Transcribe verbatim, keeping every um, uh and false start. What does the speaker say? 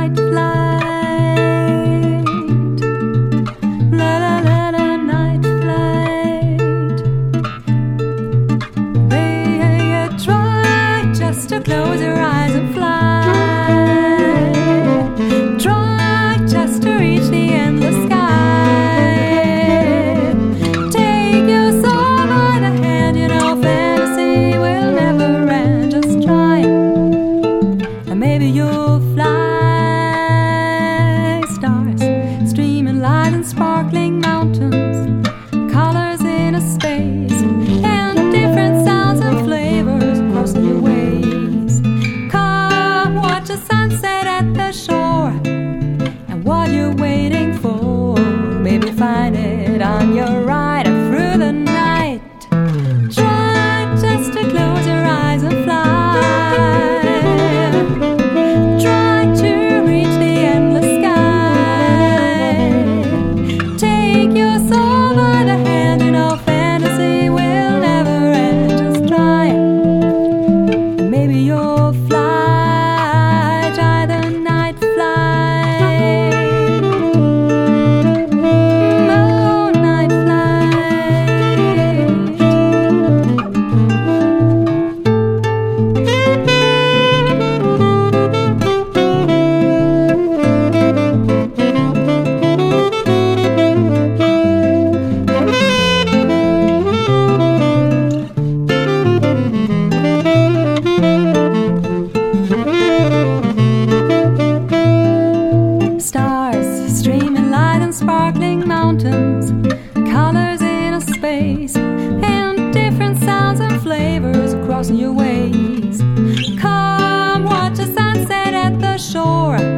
night flight. La la la la, night flight. Baby, try just to close your eyes and fly. Try just to reach the endless sky. Take your soul by the hand, you know fantasy will never end. Just try, and maybe you'll fly. Stars, streaming light and sparkling mountains, colors in a space, and different sounds and flavors crossing your ways. Come watch the sunset at the shore, and what you're waiting for, maybe find it on your ride through the night. Try just to close your eyes and fly. Try to reach the endless sky. Take your soul by the hand, you know fantasy will never end. Just try, and maybe you'll fly. Try the night flight. Oh, night Stars, streaming light and sparkling mountains, colors in a space, and different sounds and flavors crossing your ways. Come watch the sunset at the shore,